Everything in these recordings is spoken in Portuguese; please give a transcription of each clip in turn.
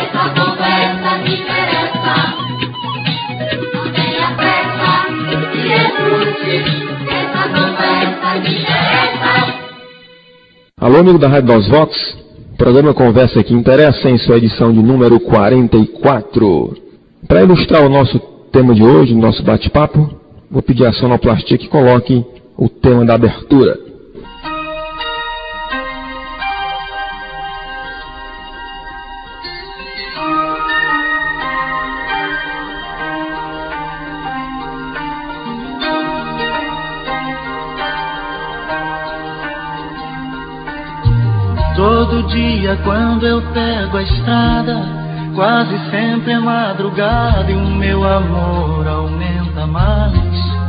essa conversa me interessa. Não tenha pressa, me escute, essa conversa me interessa. Alô, amigo da Rádio Nós Vox, programa Conversa que Interessa, em sua edição de número 44. Para ilustrar o nosso tema de hoje, o nosso bate-papo, vou pedir à sonoplastia que coloque o tema da abertura. Todo dia quando eu pego a estrada, quase sempre é madrugada e o meu amor aumenta mais.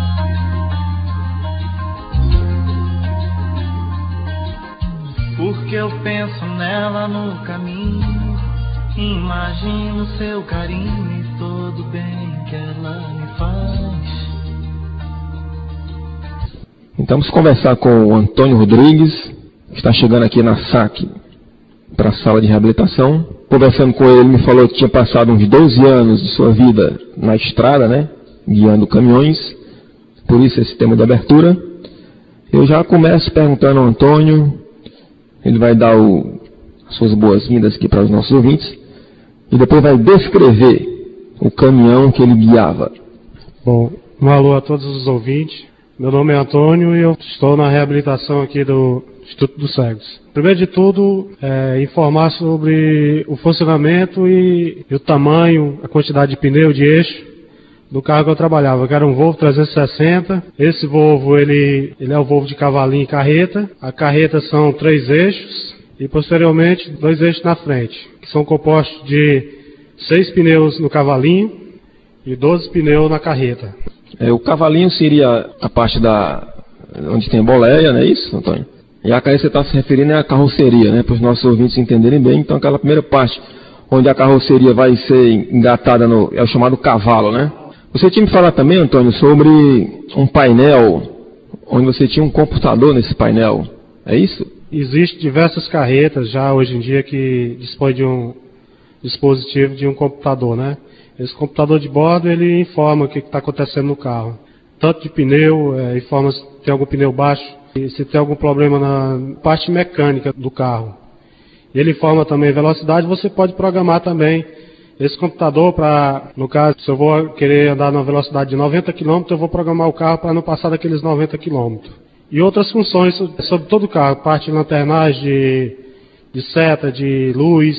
Porque eu penso nela no caminho, imagino seu carinho e todo bem que ela me faz. Então vamos conversar com o Antônio Rodrigues, que está chegando aqui na SAC para a sala de reabilitação. Conversando com ele, me falou que tinha passado uns 12 anos de sua vida na estrada, né, guiando caminhões, por isso esse tema de abertura. Eu já começo perguntando ao Antônio, ele vai dar as suas boas-vindas aqui para os nossos ouvintes, e depois vai descrever o caminhão que ele guiava. Bom, um alô a todos os ouvintes. Meu nome é Antônio e eu estou na reabilitação aqui do Instituto dos Cegos. Primeiro de tudo, informar sobre o funcionamento e o tamanho, a quantidade de pneu, de eixo do carro que eu trabalhava, que era um Volvo 360. Esse Volvo, ele é o Volvo de cavalinho e carreta. A carreta são 3 eixos e, posteriormente, 2 eixos na frente, que são compostos de 6 pneus no cavalinho e 12 pneus na carreta. O cavalinho seria a parte onde tem boleia, não é isso, Antônio? E a carreta você está se referindo é a carroceria, né? Para os nossos ouvintes entenderem bem. Então aquela primeira parte onde a carroceria vai ser engatada é o chamado cavalo, né? Você tinha me falado também, Antônio, sobre um painel, onde você tinha um computador nesse painel, é isso? Existem diversas carretas já hoje em dia que dispõem de um dispositivo de um computador, né? Esse computador de bordo, ele informa o que está acontecendo no carro. Tanto de pneu, informa se tem algum pneu baixo, e se tem algum problema na parte mecânica do carro. E ele informa também a velocidade, você pode programar também esse computador para, no caso, se eu vou querer andar na velocidade de 90 km, eu vou programar o carro para não passar daqueles 90 km. E outras funções sobre todo o carro, parte de lanternagem, de seta, de luz.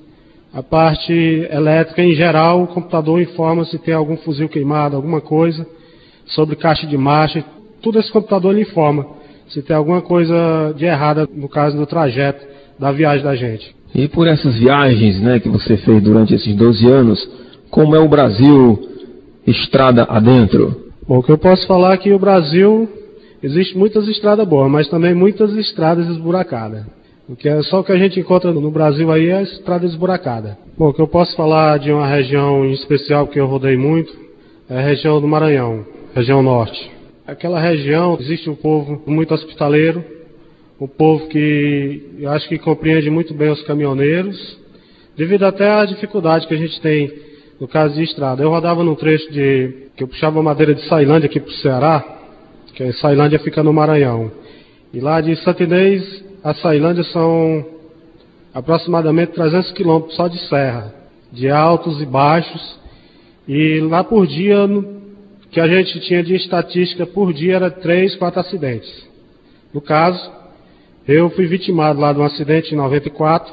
A parte elétrica, em geral, o computador informa se tem algum fuzil queimado, alguma coisa, sobre caixa de marcha. Tudo esse computador ele informa se tem alguma coisa de errada, no caso do trajeto da viagem da gente. E por essas viagens, né, que você fez durante esses 12 anos, como é o Brasil estrada adentro? Bom, o que eu posso falar é que o Brasil, existe muitas estradas boas, mas também muitas estradas esburacadas. Só o que a gente encontra no Brasil aí é a estrada esburacada. Bom, o que eu posso falar de uma região em especial que eu rodei muito é a região do Maranhão, região norte. Aquela região existe um povo muito hospitaleiro, um povo que eu acho que compreende muito bem os caminhoneiros, devido até à dificuldade que a gente tem no caso de estrada. Eu rodava num trecho que eu puxava madeira de Sailândia aqui para o Ceará, que a Sailândia fica no Maranhão. E lá de Santa Inês a Sailândia são aproximadamente 300 quilômetros só de serra, de altos e baixos. E lá por dia, que a gente tinha de estatística por dia, era 3, 4 acidentes. No caso, eu fui vitimado lá de um acidente em 94,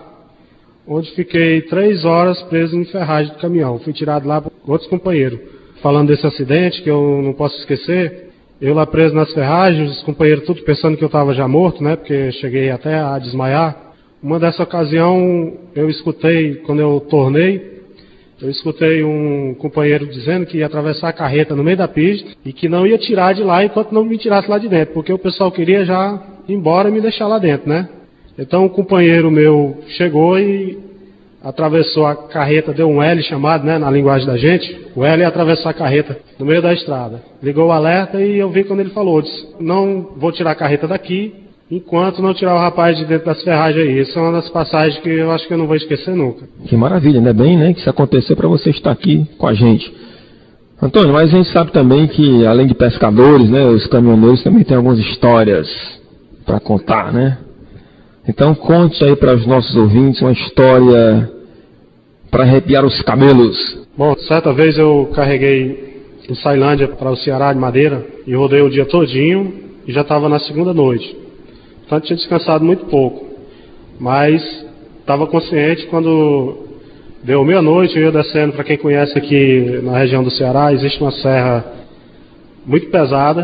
onde fiquei 3 horas preso em ferragem do caminhão. Fui tirado lá por outros companheiros. Falando desse acidente, que eu não posso esquecer, eu lá preso nas ferragens, os companheiros tudo pensando que eu estava já morto, né? Porque cheguei até a desmaiar. Uma dessa ocasião, eu escutei, quando eu tornei, eu escutei um companheiro dizendo que ia atravessar a carreta no meio da pista e que não ia tirar de lá enquanto não me tirasse lá de dentro, porque o pessoal queria já ir embora e me deixar lá dentro, né? Então um companheiro meu chegou e atravessou a carreta, deu um L chamado, né, na linguagem da gente. O L é atravessar a carreta no meio da estrada. Ligou o alerta e eu vi quando ele falou, disse, não vou tirar a carreta daqui enquanto não tirar o rapaz de dentro das ferragens aí. Essa é uma das passagens que eu acho que eu não vou esquecer nunca. Que maravilha, ainda bem, né, que isso aconteceu para você estar aqui com a gente. Antônio, mas a gente sabe também que, além de pescadores, né, os caminhoneiros também têm algumas histórias para contar, né? Então conte aí para os nossos ouvintes uma história para arrepiar os cabelos. Bom, certa vez eu carreguei em Ceilândia para o Ceará de Madeira e rodei o dia todinho e já estava na segunda noite. Portanto, tinha descansado muito pouco, mas estava consciente quando deu meia-noite, eu ia descendo. Para quem conhece aqui na região do Ceará, existe uma serra muito pesada,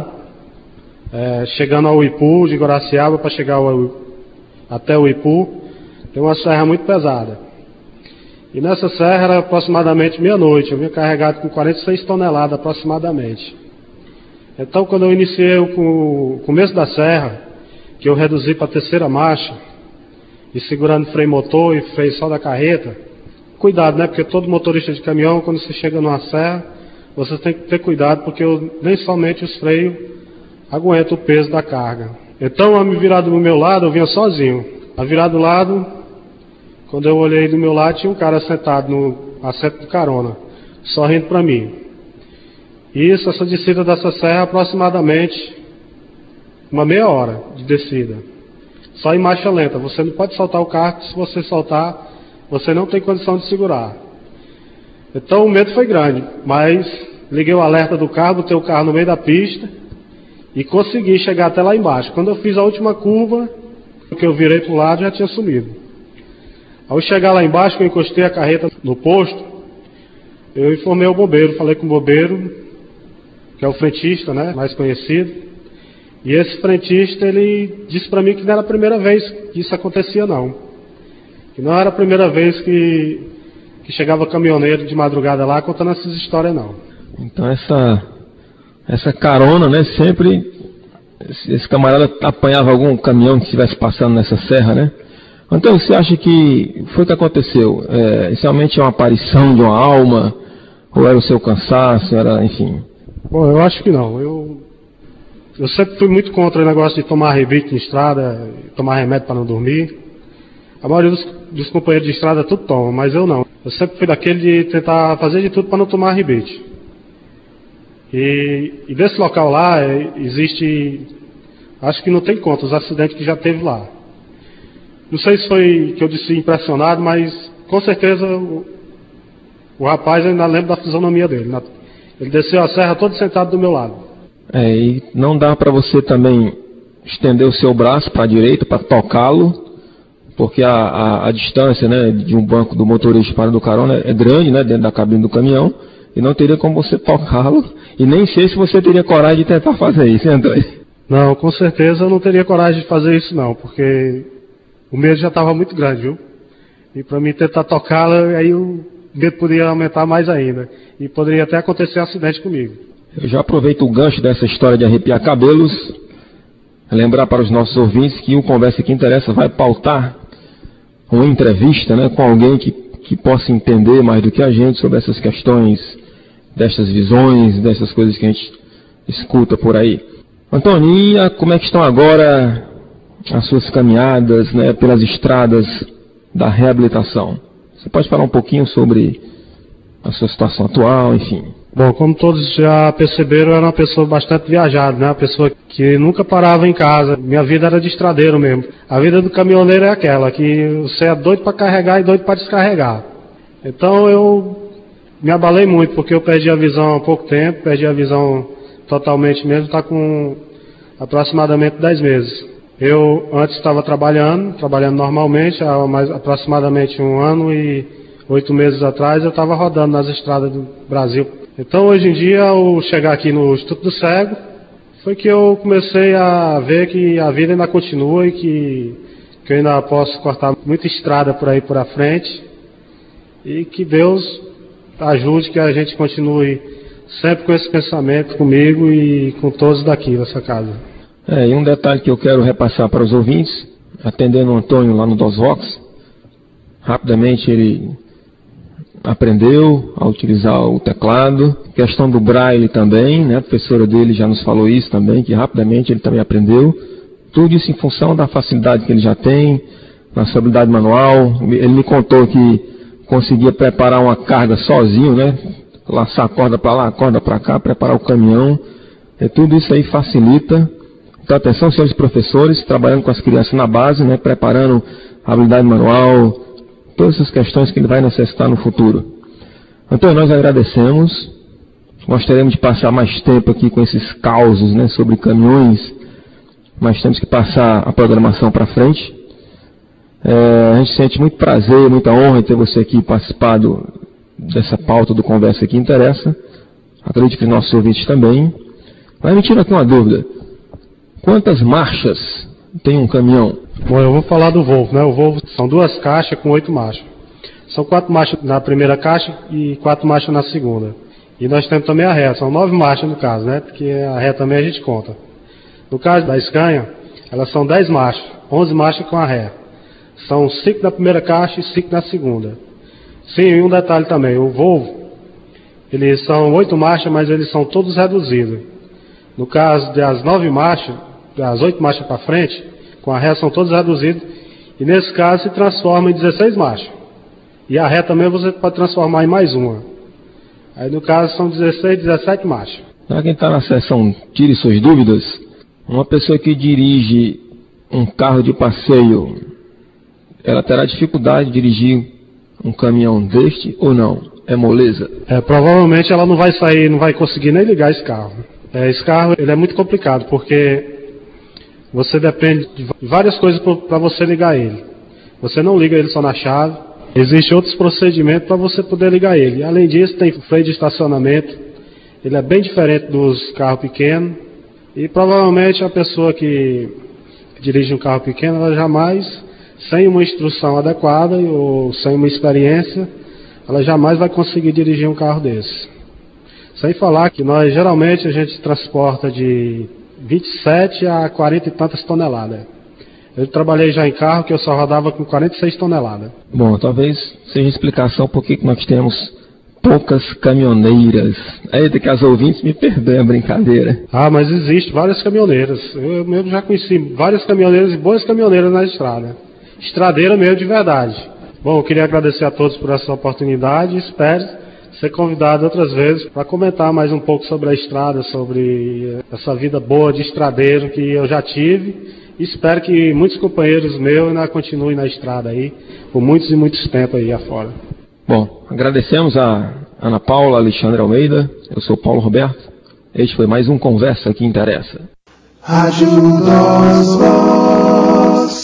chegando ao Ipu, de Guaraciaba para chegar até o Ipu, tem uma serra muito pesada. E nessa serra era aproximadamente meia-noite, eu vinha carregado com 46 toneladas aproximadamente. Então, quando eu iniciei o começo da serra, que eu reduzi para a terceira marcha, e segurando freio motor e freio só da carreta, cuidado, né? Porque todo motorista de caminhão, quando você chega numa serra, você tem que ter cuidado, porque nem somente os freios aguentam o peso da carga. Então, a me virar do meu lado, eu vinha sozinho. A virar do lado, quando eu olhei do meu lado, tinha um cara sentado no assento de carona, sorrindo para mim. Isso, essa descida dessa serra, aproximadamente uma meia hora de descida. Só em marcha lenta. Você não pode soltar o carro, se você soltar, você não tem condição de segurar. Então o medo foi grande, mas liguei o alerta do carro, botei o carro no meio da pista e consegui chegar até lá embaixo. Quando eu fiz a última curva, que eu virei para o lado, já tinha sumido. Ao chegar lá embaixo, que eu encostei a carreta no posto, eu informei o bombeiro, falei com o bombeiro, que é o frentista, né, mais conhecido. E esse frentista, ele disse para mim que não era a primeira vez que isso acontecia, não. Que não era a primeira vez que chegava caminhoneiro de madrugada lá contando essas histórias, não. Então essa carona, né, sempre esse camarada apanhava algum caminhão que estivesse passando nessa serra, né? Então, você acha que foi o que aconteceu? Isso realmente é uma aparição de uma alma? Ou era o seu cansaço? Era, enfim... Bom, eu acho que não. Eu sempre fui muito contra o negócio de tomar rebite em estrada, tomar remédio para não dormir. A maioria dos companheiros de estrada tudo toma, mas eu não. Eu sempre fui daquele de tentar fazer de tudo para não tomar rebite. E desse local lá, existe... Acho que não tem conta os acidentes que já teve lá. Não sei se foi que eu disse impressionado, mas com certeza o rapaz, eu ainda lembro da fisionomia dele. Ele desceu a serra todo sentado do meu lado. E não dá para você também estender o seu braço para a direita para tocá-lo, porque a distância, né, de um banco do motorista para do carona é grande, né, dentro da cabine do caminhão, e não teria como você tocá-lo, e nem sei se você teria coragem de tentar fazer isso, hein, Antônio? Não, com certeza eu não teria coragem de fazer isso não, porque o medo já estava muito grande, viu? E para mim tentar tocá-la, aí o medo poderia aumentar mais ainda. E poderia até acontecer um acidente comigo. Eu já aproveito o gancho dessa história de arrepiar cabelos, lembrar para os nossos ouvintes que o Conversa que Interessa vai pautar uma entrevista, né, com alguém que possa entender mais do que a gente sobre essas questões, dessas visões, dessas coisas que a gente escuta por aí. Antônio, como é que estão agora as suas caminhadas, né, pelas estradas da reabilitação? Você pode falar um pouquinho sobre a sua situação atual, enfim? Bom, como todos já perceberam, eu era uma pessoa bastante viajada, né? Uma pessoa que nunca parava em casa. Minha vida era de estradeiro mesmo. A vida do caminhoneiro é aquela, que você é doido para carregar e doido para descarregar. Então eu me abalei muito, porque eu perdi a visão há pouco tempo, perdi a visão totalmente mesmo, está com aproximadamente 10 meses. Eu antes estava trabalhando normalmente, há aproximadamente 1 ano e 8 meses atrás eu estava rodando nas estradas do Brasil. Então hoje em dia, ao chegar aqui no Instituto do Cego, foi que eu comecei a ver que a vida ainda continua e que eu ainda posso cortar muita estrada por aí por a frente e que Deus ajude que a gente continue sempre com esse pensamento comigo e com todos daqui dessa casa. E um detalhe que eu quero repassar para os ouvintes, atendendo o Antônio lá no DOSVox, rapidamente ele aprendeu a utilizar o teclado, questão do braille também, né? A professora dele já nos falou isso também, que rapidamente ele também aprendeu, Tudo isso em função da facilidade que ele já tem, na sua habilidade manual. Ele me contou que conseguia preparar uma carga sozinho, né? Laçar a corda para lá, a corda para cá, preparar o caminhão. Tudo isso aí facilita. Então, atenção, senhores professores, trabalhando com as crianças na base, né? Preparando a habilidade manual, todas essas questões que ele vai necessitar no futuro. Então, nós agradecemos. Gostaríamos de passar mais tempo aqui com esses causos, né, sobre caminhões, mas temos que passar a programação para frente. A gente sente muito prazer, muita honra em ter você aqui participado dessa pauta do Conversa que Interessa. Acredito que os nossos ouvintes também. Mas me tira aqui uma dúvida. Quantas marchas tem um caminhão? Bom, eu vou falar do Volvo, né? O Volvo são 2 caixas com 8 marchas. São 4 marchas na primeira caixa e 4 marchas na segunda. E nós temos também a ré, são 9 marchas no caso, né? Porque a ré também a gente conta. No caso da Scania, elas são 10 marchas, 11 marchas com a ré. São 5 na primeira caixa e 5 na segunda. Sim, e um detalhe também, o Volvo, eles são 8 marchas, mas eles são todos reduzidos. No caso das 9 marchas, das 8 marchas para frente, com a ré são todos reduzidos. E nesse caso se transforma em 16 marchas. E a ré também você pode transformar em mais uma. Aí no caso são 16, 17 marchas. Para quem está na sessão Tire Suas Dúvidas, uma pessoa que dirige um carro de passeio, ela terá dificuldade de dirigir um caminhão deste ou não? É moleza? Provavelmente ela não vai sair, não vai conseguir nem ligar esse carro. Esse carro ele é muito complicado, porque você depende de várias coisas para você ligar ele. Você não liga ele só na chave. Existem outros procedimentos para você poder ligar ele. Além disso, tem freio de estacionamento. Ele é bem diferente dos carros pequenos. E provavelmente a pessoa que dirige um carro pequeno, ela jamais, sem uma instrução adequada ou sem uma experiência, ela jamais vai conseguir dirigir um carro desse. Sem falar que nós geralmente a gente transporta de 27 a 40 e tantas toneladas. Eu trabalhei já em carro que eu só rodava com 46 toneladas. Bom, talvez seja explicação por que nós temos poucas caminhoneiras. Aí tem que as ouvintes me perdoem a brincadeira. Mas existem várias caminhoneiras. Eu mesmo já conheci várias caminhoneiras e boas caminhoneiras na estrada. Estradeira mesmo de verdade. Bom, eu queria agradecer a todos por essa oportunidade e espero ser convidado outras vezes para comentar mais um pouco sobre a estrada, sobre essa vida boa de estradeiro que eu já tive. Espero que muitos companheiros meus ainda continuem na estrada aí, por muitos e muitos tempos aí afora. Bom, agradecemos a Ana Paula, Alexandre Almeida, eu sou Paulo Roberto. Este foi mais um Conversa que Interessa. Rádio Nós.